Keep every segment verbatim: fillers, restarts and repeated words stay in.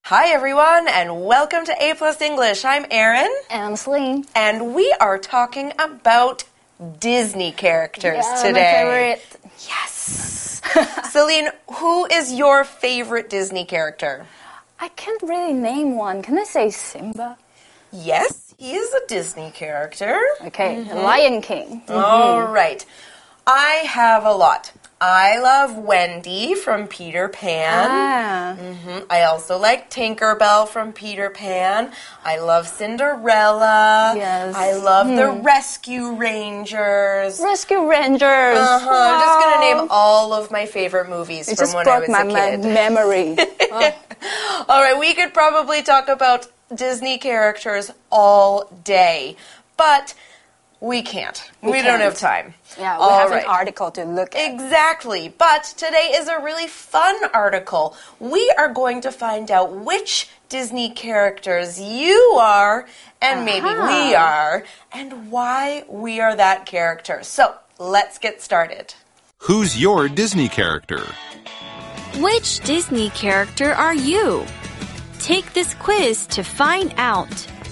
Hi, everyone, and welcome to A Plus English. I'm Erin. And I'm Celine. And we are talking about Disney characters yeah, today. My favorite. Yes. Celine, who is your favorite Disney character? I can't really name one. Can I say Simba? Yes, he is a Disney character. Okay, mm-hmm. Lion King. Mm-hmm. All right. I have a lot. I love Wendy from Peter Pan. Ah. Mm-hmm. I also like Tinkerbell from Peter Pan. I love Cinderella. Yes. I love hmm. the Rescue Rangers. Rescue Rangers. Uh-huh. Wow. I'm just going to name all of my favorite movies it from when I was my, a kid. my memory. oh. All right, we could probably talk about Disney characters all day, but we can't. We, we can't. don't have time. Yeah, we all have right. an article to look at. Exactly. But today is a really fun article. We are going to find out which Disney characters you are, and uh-huh. maybe we are, and why we are that character. So, let's get started. Who's your Disney character? Which Disney character are you? Take this quiz to find out.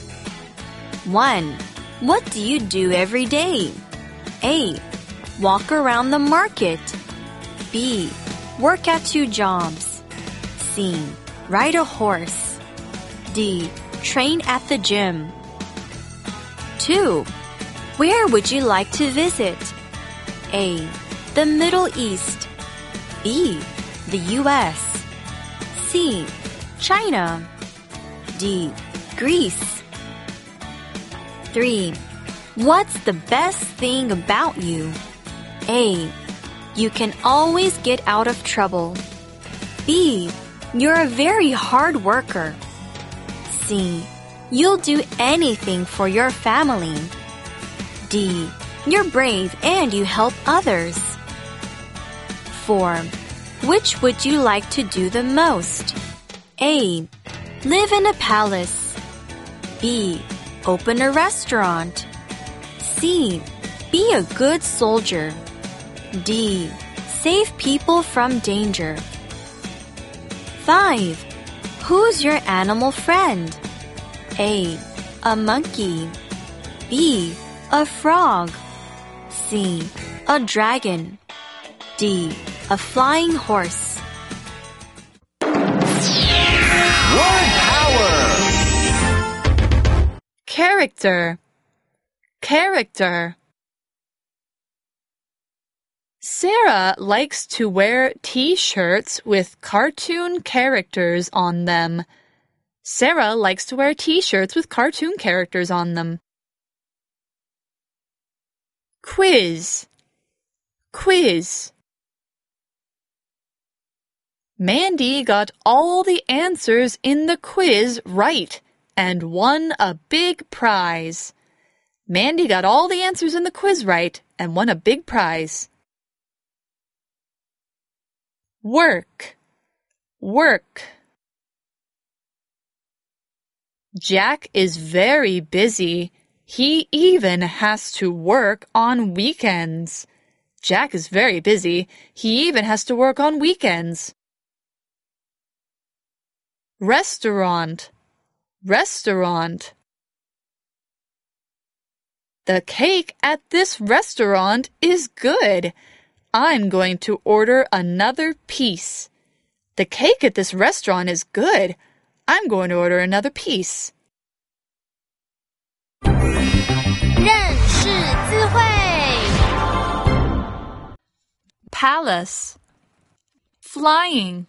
one. What do you do every day? A. Walk around the market. B. Work at two jobs. C. Ride a horse. D. Train at the gym. two. Where would you like to visit? A. The Middle East. B. The U S. C. China. D. Greece. three. What's the best thing about you? A. You can always get out of trouble. B. You're a very hard worker. C. You'll do anything for your family. D. You're brave and you help others. four. Which would you like to do the most? A. Live in a palace. B. Open a restaurant. C. Be a good soldier. D. Save people from danger. five. Who's your animal friend? A. A monkey. B. A frog. C. A dragon. D. A flying horse. Word power! Character. Character. Sarah likes to wear t-shirts with cartoon characters on them. Sarah likes to wear t-shirts with cartoon characters on them. Quiz. Quiz. Mandy got all the answers in the quiz right and won a big prize. Mandy got all the answers in the quiz right and won a big prize. Work. Work. Jack is very busy. He even has to work on weekends. Jack is very busy. He even has to work on weekends. Restaurant. Restaurant. The cake at this restaurant is good. I'm going to order another piece. The cake at this restaurant is good. I'm going to order another piece. 认识字汇 Palace. Flying.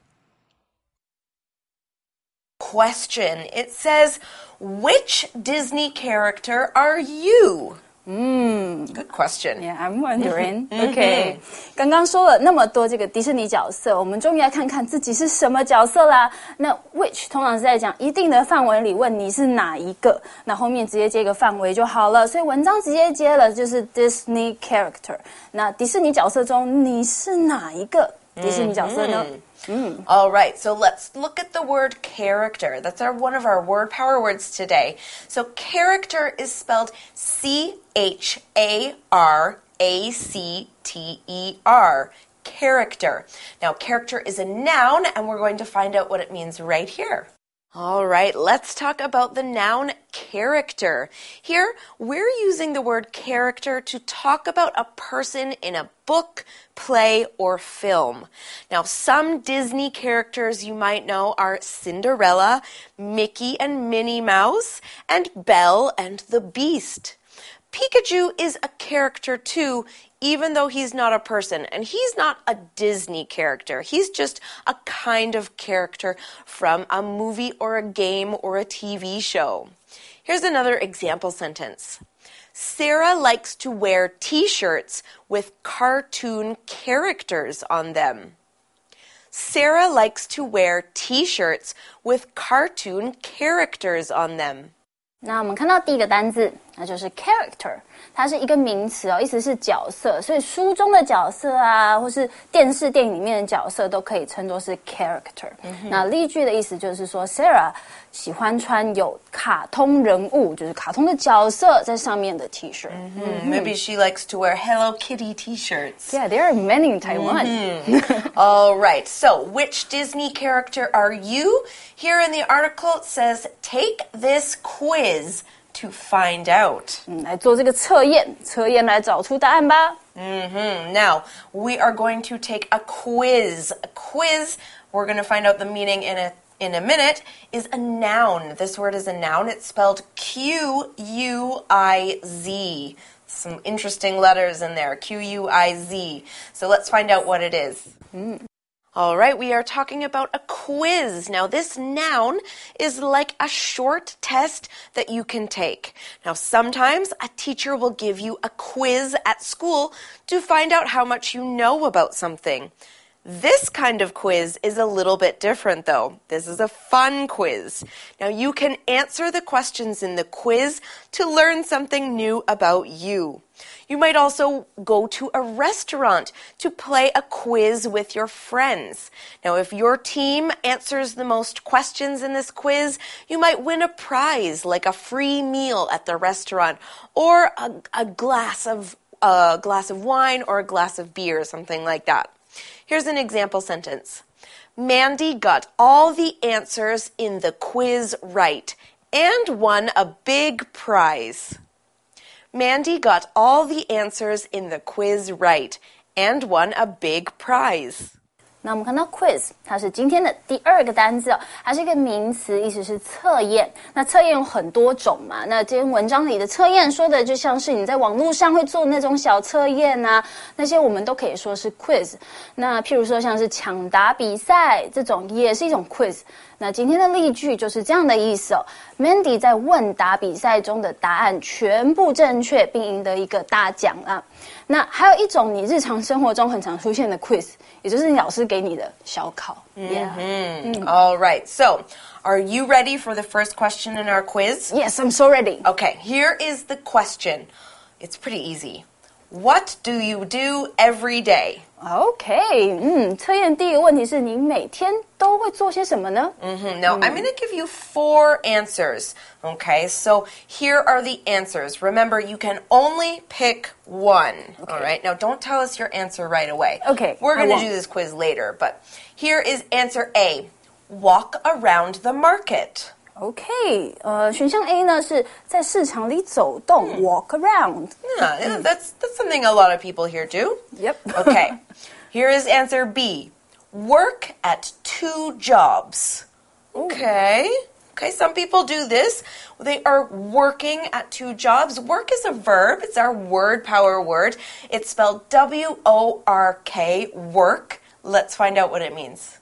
Question. It says, which Disney character are you? Mm. Good question. Yeah, I'm wondering. Okay. 刚刚说了那么多这个迪士尼角色，我们终于来看看自己是什么角色啦。那 which 通常是在讲一定的范围里问你是哪一个，那后面直接接一个范围就好了。所以文章直接接了就是 Disney character。那迪士尼角色中你是哪一个迪士尼角色呢？ Mm. All right, so let's look at the word character. That's our one of our word power words today. So character is spelled C H A R A C T E R. Character. Now, character is a noun, and we're going to find out what it means right here. All right, let's talk about the noun character. Here, we're using the word character to talk about a person in a book, play, or film. Now, some Disney characters you might know are Cinderella, Mickey and Minnie Mouse, and Belle and the Beast. Pikachu is a character too, even though he's not a person, and he's not a Disney character. He's just a kind of character from a movie or a game or a T V show. Here's another example sentence. Sarah likes to wear t-shirts with cartoon characters on them. Sarah likes to wear t-shirts with cartoon characters on them. 那我们看到第一个单字，那就是 character， 它是一个名词哦，意思是角色，所以书中的角色啊，或是电视电影里面的角色都可以称作是 character。那例句的意思就是说 ，Sarah 喜欢穿有卡通人物，就是卡通的角色在上面的 T-shirt。 Mm-hmm. Maybe she likes to wear Hello Kitty T-shirts. Yeah, there are many in Taiwan. Mm-hmm. All right. So, which Disney character are you? Here in the article it says, "Take this quiz to find out." 嗯，来做这个测验，测验来找出答案吧。 Mm-hmm. Now, we are going to take a quiz. A quiz, we're going to find out the meaning in a in a minute, is a noun. This word is a noun. It's spelled Q U I Z. Some interesting letters in there, Q U I Z. So let's find out what it is. Mm. All right, we are talking about a quiz. Now, this noun is like a short test that you can take. Now, sometimes a teacher will give you a quiz at school to find out how much you know about something. This kind of quiz is a little bit different, though. This is a fun quiz. Now, you can answer the questions in the quiz to learn something new about you. You might also go to a restaurant to play a quiz with your friends. Now, if your team answers the most questions in this quiz, you might win a prize like a free meal at the restaurant or a, a glass of a glass of wine or a glass of beer, something like that. Here's an example sentence. Mandy got all the answers in the quiz right and won a big prize. Mandy got all the answers in the quiz right and won a big prize. 那我们看到 quiz， 它是今天的第二个单字哦，它是一个名词，意思是测验。那测验有很多种嘛，那今天文章里的测验说的就像是你在网络上会做那种小测验啊，那些我们都可以说是 quiz。那譬如说像是抢答比赛这种也是一种 quiz。那今天的例句就是这样的意思哦 ，Mandy 在问答比赛中的答案全部正确，并赢得一个大奖啊。那还有一种你日常生活中很常出现的 quiz， 也就是你老师给你的小考。Yeah. Mm-hmm. All right. So, are you ready for the first question in our quiz? Yes, I'm so ready. Okay, here is the question. It's pretty easy. What do you do every day? Okay. 嗯，测验第一个问题是你每天都会做些什么呢？ Mm-hmm. Now, I'm going to give you four answers. Okay, so here are the answers. Remember, you can only pick one. Okay. All right, now don't tell us your answer right away. Okay, We're I going to won't. do this quiz later, but here is answer A. Walk around the market. OK， 呃，选项 A 呢是在市场里走动、walk around。 Yeah, yeah, that's, that's something a lot of people here do. Yep. Okay, here is answer B. Work at two jobs. Okay. Okay, some people do this. They are working at two jobs. Work is a verb. It's our word power word. It's spelled W O R K, work. Let's find out what it means.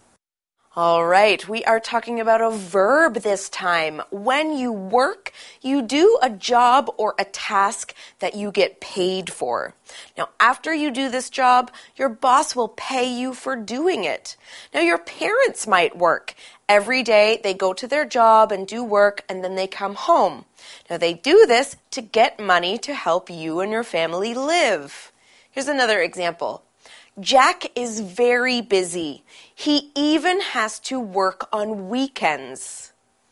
All right, we are talking about a verb this time. When you work, you do a job or a task that you get paid for. Now, after you do this job, your boss will pay you for doing it. Now, your parents might work. Every day, they go to their job and do work, and then they come home. Now, they do this to get money to help you and your family live. Here's another example. Jack is very busy. He even has to work on weekends.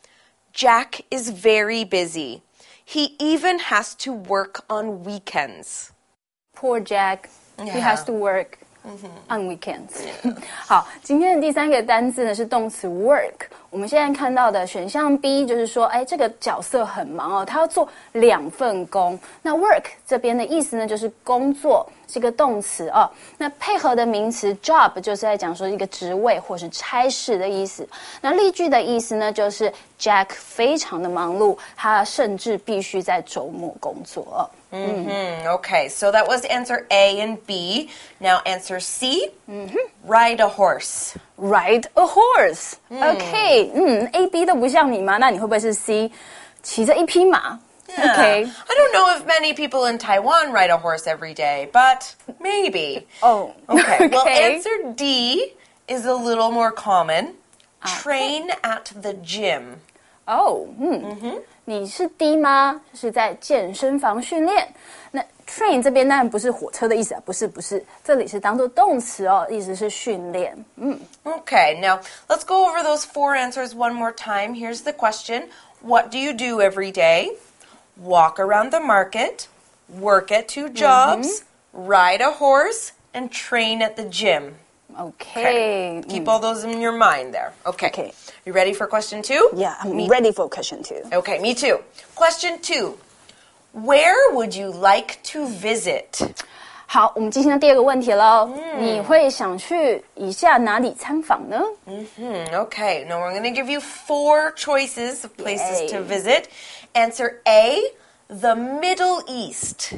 Jack is very busy. He even has to work on weekends. Poor Jack. Yeah. He has to work on weekends. 好，今天的第三个单字呢是动词 work。我们现在看到的选项 B 就是说，哎，这个角色很忙哦，他要做两份工。那 work 这边的意思呢，就是工作，是一个动词哦。那配合的名词 job 就是在讲说一个职位或是差事的意思。那例句的意思呢，就是 Jack 非常的忙碌，他甚至必须在周末工作哦。 Mm-hmm. Okay, so that was answer A and B. Now answer C. Mm-hmm. Ride a horse. Ride a horse. OK, 嗯 ，A、B 都不像你吗？那你会不会是 C？ 骑着一匹马。 Yeah. Okay. I don't know if many people in Taiwan ride a horse every day, but maybe. Oh, okay. okay. Well, answer D is a little more common. Train at the gym. Oh, 嗯， mm-hmm. 你是 D 吗？是在健身房训练。那 train 这边当然不是火车的意思啊，不是不是，这里是当做动词哦，意思是训练。嗯 Okay, now let's go over those four answers one more time. Here's the question. What do you do every day? Walk around the market, work at two jobs, mm-hmm. ride a horse, and train at the gym. Okay. okay. Keep all those in your mind there. Okay. Okay. You ready for question two? Yeah, I'm me- ready for question two. Okay, me too. Question two. Where would you like to visit? 好，我们进行到第二个问题喽。嗯、你会想去以下哪里参访呢？ Mm-hmm. Okay, now we're going to give you four choices of places Yay. to visit. Answer A, the Middle East.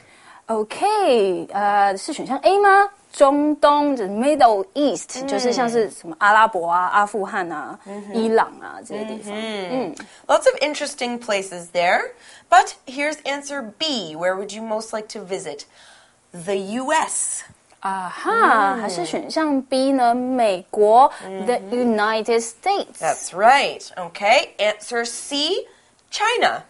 OK， 呃，是选项 A 吗？中东就是 Middle East，、嗯、就是像是什么阿拉伯啊、阿富汗啊、嗯、伊朗啊这些地方。嗯 Lots of interesting places there. But here's answer B. Where would you most like to visit? The U S. 啊哈，还是选项 B 呢？美国、mm-hmm. The United States. That's right. Okay. Answer C, China.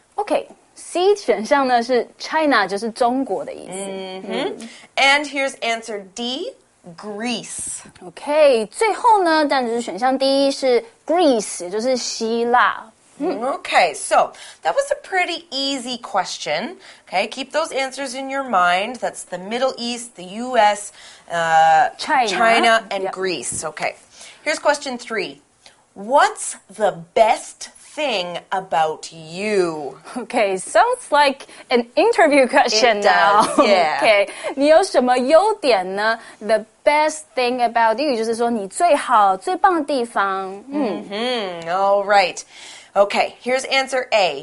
OK。C 选项呢是 China， 就是中国的意思。 Mm-hmm. Mm. And here's answer D, Greece. OK， 最后呢，但是选项 D 是 Greece， 也就是希腊。 Mm. Okay, so that was a pretty easy question. Okay, keep those answers in your mind. That's the Middle East, the U S, uh, China, China and yep. Greece. Okay, here's question three. What's the best thing about you? Okay, sounds like an interview question It now. does, yeah. Okay, 你有什么优点呢 ？The best thing about you 就是说你最好、最棒的地方。嗯 Mm-hmm. All right. Okay, here's answer A.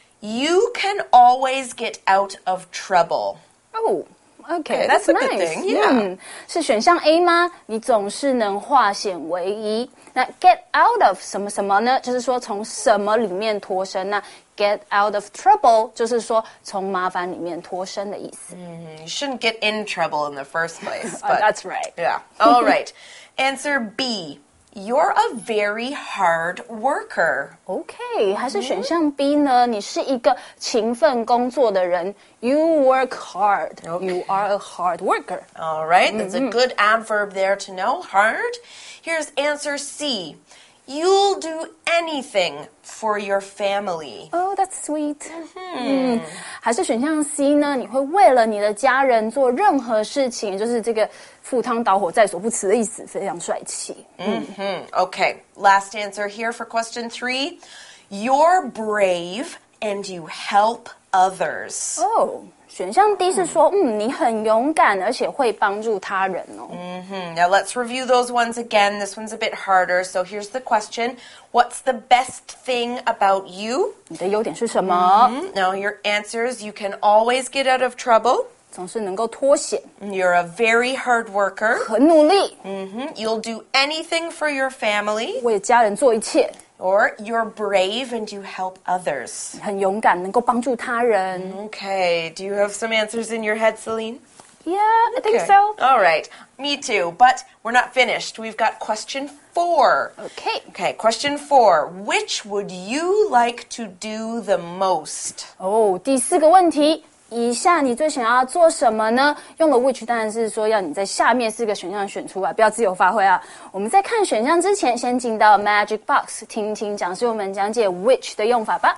You can always get out of trouble. Oh, okay, Okay, that's that's a good nice. thing, yeah. 嗯，是选项 A 吗？你总是能化险为夷。那 get out of 什么什么呢？就是说从什么里面脱身。那 get out of trouble 就是说从麻烦里面脱身的意思。 Mm, you shouldn't get in trouble in the first place. Oh, But, that's right. Yeah. All right. Answer B. You're a very hard worker. OK， 还是选项 B 呢？你是一个勤奋工作的人。You work hard. You are a hard worker. All right. That's a good adverb there to know. Hard. Here's answer C. You'll do anything for your family. Oh, that's sweet. 嗯，还是选项 C 呢？你会为了你的家人做任何事情，也就是这个赴汤蹈火在所不辞的意思，非常帅气。 Mm-hmm. Okay. Last answer here for question three. You're brave and you help others. 哦，选项 D 是说，嗯，你很勇敢，而且会帮助他人哦。 Mm-hmm. Now let's review those ones again. This one's a bit harder. So here's the question. What's the best thing about you? 你的优点是什么？ Mm-hmm. Now your answers, you can always get out of trouble. 总是能够脱险， You're a very hard worker. 很努力， Mm-hmm. You'll do anything for your family. 为家人做一切， Or you're brave and you help others. 很勇敢，能够帮助他人。 Okay. Do you have some answers in your head, Celine? Yeah, I think Okay. so. All right. Me too. But we're not finished. We've got question four. Okay. Okay, question four. Which would you like to do the most? 哦，第四个问题，以下你最想要做什么呢？用了 which 当然是说要你在下面四个选项选出来，不要自由发挥啊。我们在看选项之前，先进到 Magic Box 听听讲师我们讲解 which 的用法吧。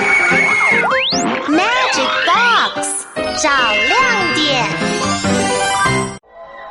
Magic Box 找亮点。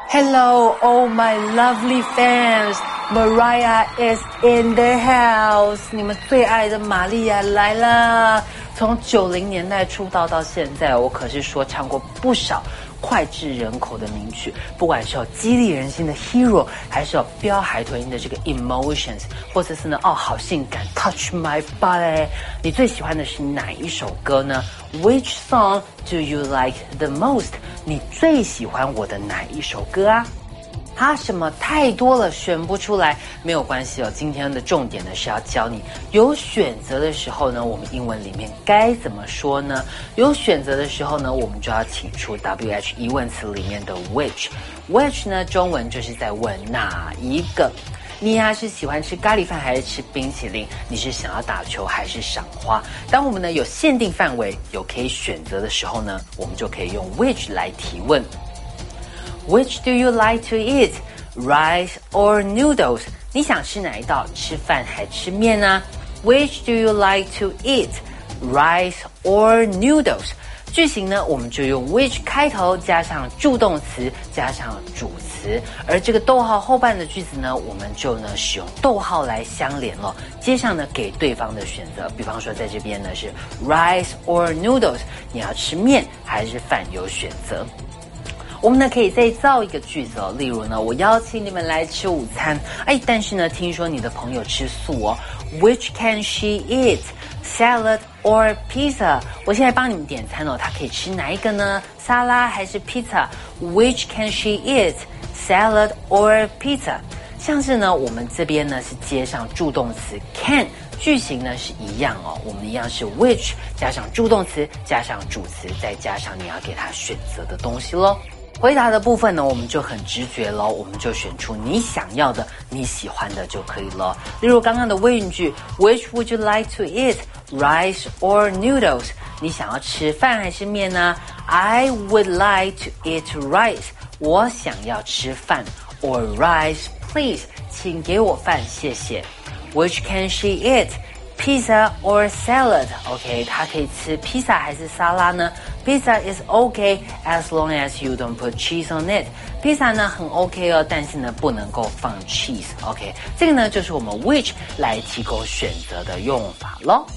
Hello, all my lovely fans. Mariah is in the house. 你们最爱的玛丽亚来啦！从九零年代出道到现在，我可是说唱过不少脍炙人口的名曲，不管是有激励人心的 Hero， 还是有飙海豚音的这个 Emotions， 或者是呢哦好性感 Touch My Body， 你最喜欢的是哪一首歌呢？ Which song do you like the most？ 你最喜欢我的哪一首歌啊？哈什么太多了，选不出来，没有关系哦。今天的重点呢是要教你有选择的时候呢，我们英文里面该怎么说呢？有选择的时候呢，我们就要请出 W H 疑问词里面的 which。which 呢，中文就是在问哪一个。你呀、啊、是喜欢吃咖喱饭还是吃冰淇淋？你是想要打球还是赏花？当我们呢有限定范围，有可以选择的时候呢，我们就可以用 which 来提问。Which do you like to eat? Rice or noodles? 你想吃哪一道？吃饭还吃面呢？ Which do you like to eat? Rice or noodles? 句型呢，我们就用 which 开头加上助动词加上主词，而这个逗号后半的句子呢，我们就呢使用逗号来相连了。接上呢给对方的选择，比方说在这边呢是 rice or noodles， 你要吃面还是饭有选择。我们呢可以再造一个句子哦，例如呢，我邀请你们来吃午餐，哎，但是呢，听说你的朋友吃素哦。Which can she eat? Salad or pizza? 我现在帮你们点餐哦，她可以吃哪一个呢？沙拉还是 pizza? Which can she eat? Salad or pizza? 像是呢，我们这边呢是接上助动词 can。句型呢是一样哦，我们一样是 which 加上助动词加上主词，再加上你要给他选择的东西咯。回答的部分呢，我们就很直觉咯，我们就选出你想要的、你喜欢的就可以了。例如刚刚的问句 ，Which would you like to eat, rice or noodles？ 你想要吃饭还是面呢 ？I would like to eat rice。我想要吃饭 ，or rice please， 请给我饭，谢谢。Which can she eat? Pizza or salad? OK， 她可以吃披萨还是沙拉呢？ Pizza is okay as long as you don't put cheese on it. 披萨呢很 OK 哦，但是呢不能够放 cheese。OK， 这个呢就是我们 which 来提供选择的用法咯。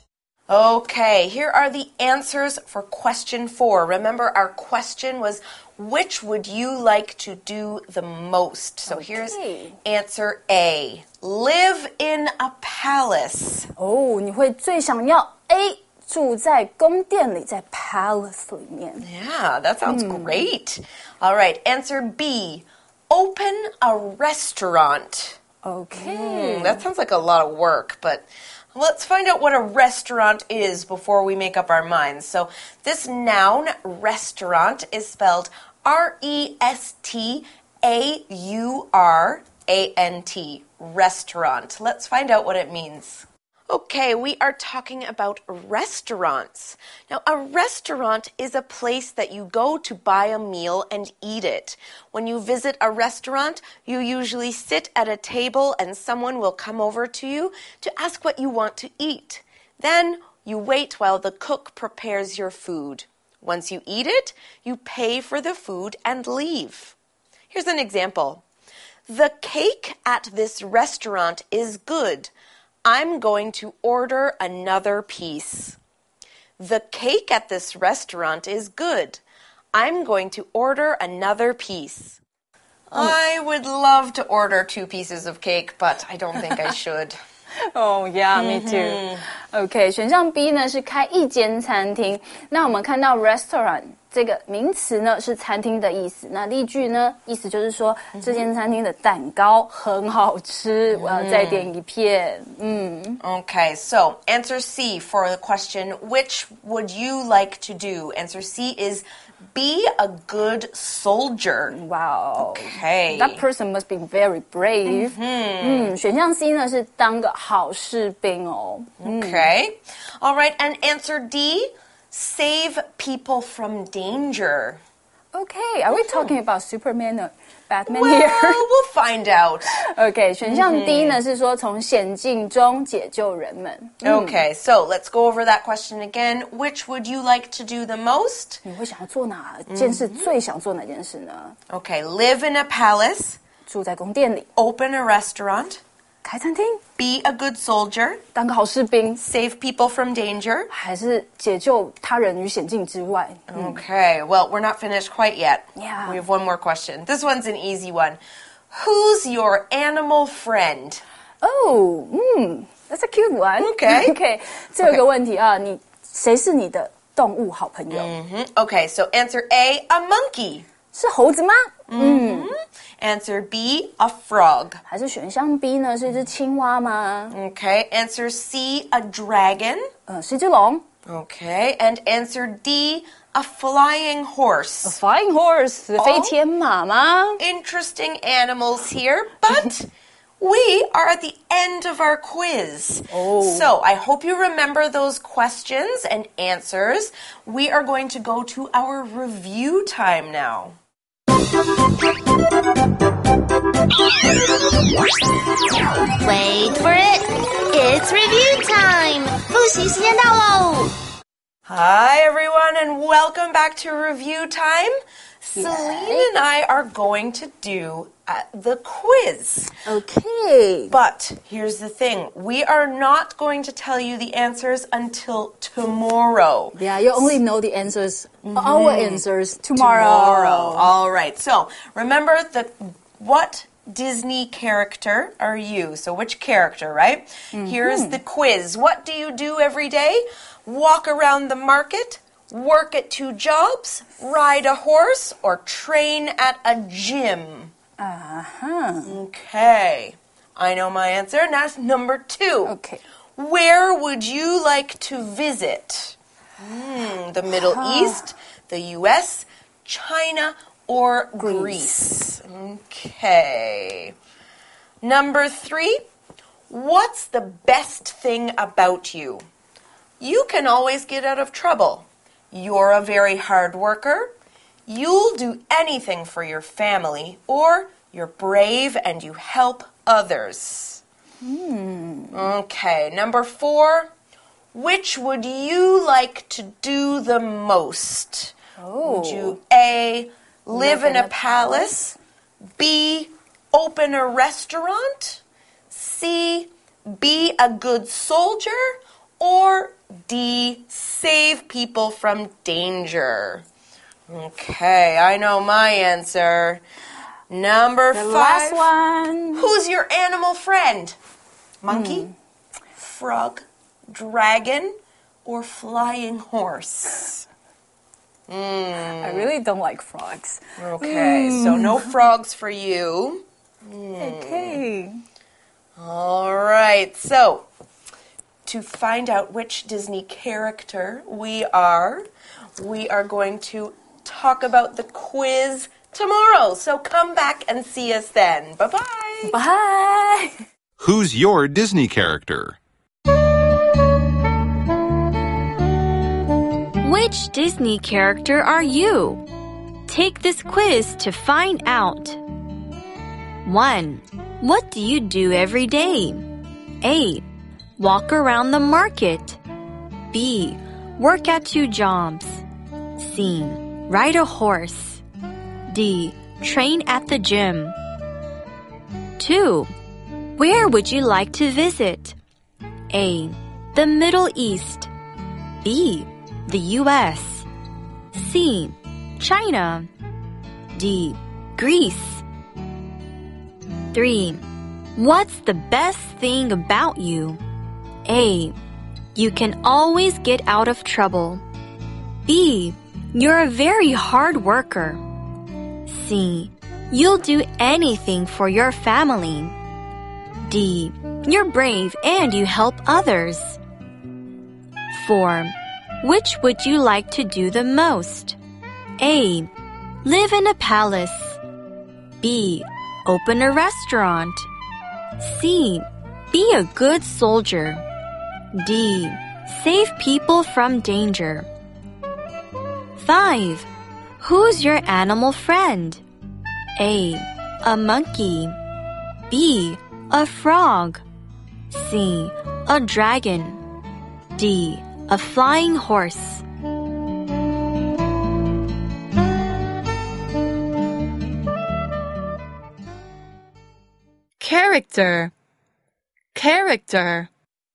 Okay, here are the answers for question four. Remember, our question was, which would you like to do the most? So okay. here's answer A. Live in a palace. 哦，你会最想要 A 住在宫殿里，在 palace 里面。 Yeah, that sounds mm. great. All right, answer B. Open a restaurant. Okay. Mm, that sounds like a lot of work, but let's find out what a restaurant is before we make up our minds. So this noun, restaurant, is spelled R E S T A U R A N T, restaurant. Let's find out what it means. Okay, we are talking about restaurants. Now, a restaurant is a place that you go to buy a meal and eat it. When you visit a restaurant, you usually sit at a table and someone will come over to you to ask what you want to eat. Then you wait while the cook prepares your food. Once you eat it, you pay for the food and leave. Here's an example. The cake at this restaurant is good. I'm going to order another piece. The cake at this restaurant is good. I'm going to order another piece. I would love to order two pieces of cake, but I don't think I should. Oh, yeah, me too. OK， 选项 B 呢是开一间餐厅。那我们看到 restaurant 这个名词呢是餐厅的意思。那例句呢意思就是说这间餐厅的蛋糕很好吃，我要再点一片。嗯。 Okay, so answer C for the question, which would you like to do? Answer C is be a good soldier. Wow. Okay. That person must be very brave. 嗯，选项 C 呢是当个好士兵哦。 Okay. All right, and answer D, save people from danger. Okay, are we talking about Superman or Batman Well, here. we'll find out. OK， 选项 D 呢是说从险境中解救人们。 Okay, so let's go over that question again. Which would you like to do the most? 你会想要做哪件事？最想做哪件事呢？ Okay, live in a palace, 住在宫殿里， open a restaurant, 开餐厅， be a good soldier, 当个好士兵， save people from danger. 还是解救他人于险境之外？ Okay, well, we're not finished quite yet. Yeah. We have one more question. This one's an easy one. Who's your animal friend? Oh, 嗯 that's a cute one. Okay. OK， 这有个问题啊，你谁是你的动物好朋友？ Mhm. Okay, so answer A, a monkey. 是猴子吗？ Answer B, a frog. 还是选项 B 呢？是一只青蛙吗？ Okay, answer C, a dragon. 呃，是一只龙。 Okay, and answer D, a flying horse. Flying horse， 飞天马吗？ Interesting animals here, but we are at the end of our quiz. Oh. So I hope you remember those questions and answers. We are going to go to our review time now. Wait for it. It's review time. 复习时间到喽。 Hi, everyone, and welcome back to review time. Celine and I are going to do uh, the quiz. OK， But here's the thing. We are not going to tell you the answers until tomorrow. Yeah, you only know the answers, our answers tomorrow. Tomorrow. All right. So remember the what Disney character are you? So which character, right? Here's the quiz. What do you do every day? Walk around the market, work at two jobs, ride a horse, or train at a gym? Uh-huh. Okay. I know my answer. Now it's number two. Okay. Where would you like to visit? Hmm, the Middle East, the U S, China, or Greece? Okay. Number three. What's the best thing about you? You can always get out of trouble. You're a very hard worker. You'll do anything for your family, or you're brave and you help others. Okay, number four. Which would you like to do the most? Oh. Would you A, live in a palace, B, open a restaurant, C, be a good soldier, or D, save people from danger? Okay, I know my answer. Number The five. last one. Who's your animal friend? Monkey, frog, dragon, or flying horse? I really don't like frogs. Okay, so no frogs for you. Okay. All right, so to find out which Disney character we are, we are going to talk about the quiz tomorrow. So come back and see us then. Bye-bye. Bye. Who's your Disney character? Which Disney character are you? Take this quiz to find out. one. What do you do every day? A. Walk around the market. B. Work at two jobs. C. Ride a horse. D. Train at the gym. two. Where would you like to visit? A. The Middle East. B. The U S. C. China. D. Greece. three. What's the best thing about you? A. You can always get out of trouble. B. You're a very hard worker. C. You'll do anything for your family. D. You're brave and you help others. four. Which would you like to do the most? A. Live in a palace. B. Open a restaurant. C. Be a good soldier. D. Save people from danger. five. Who's your animal friend? A. A monkey. B. A frog. C. A dragon. D. A flying horse. Character. Character.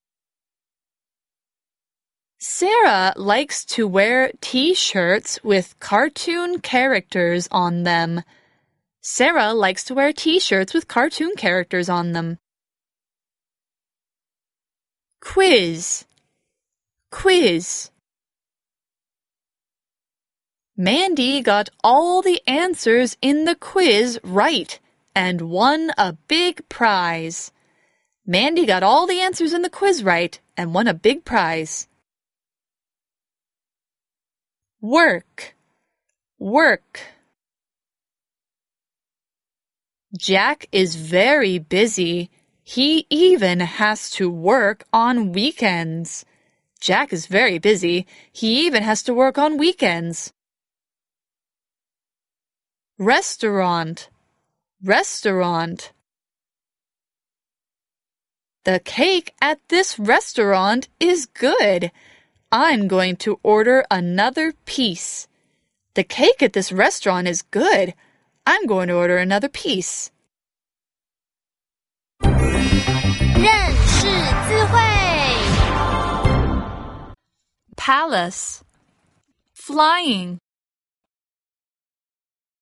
Sarah likes to wear t-shirts with cartoon characters on them. Sarah likes to wear t-shirts with cartoon characters on them. Quiz. Quiz. Mandy got all the answers in the quiz right and won a big prize. Mandy got all the answers in the quiz right and won a big prize. Work. Work. Jack is very busy. He even has to work on weekends. Jack is very busy. He even has to work on weekends. Restaurant. Restaurant. The cake at this restaurant is good. I'm going to order another piece. The cake at this restaurant is good. I'm going to order another piece. 认识字汇 Palace. Flying.